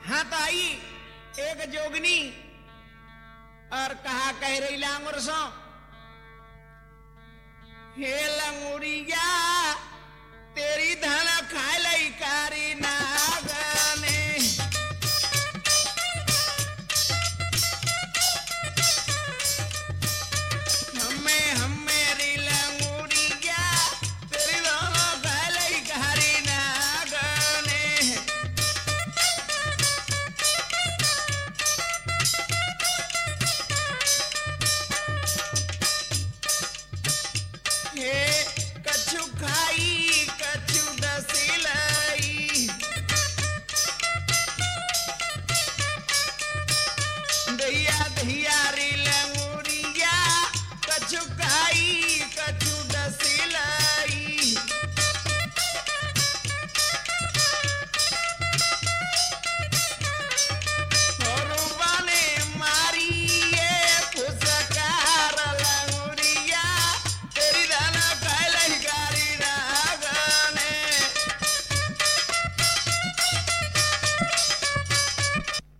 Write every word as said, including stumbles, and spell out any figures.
हाँ तो आई एक जोगनी और कहा कह रही लांगुर सो हे लंगुरिया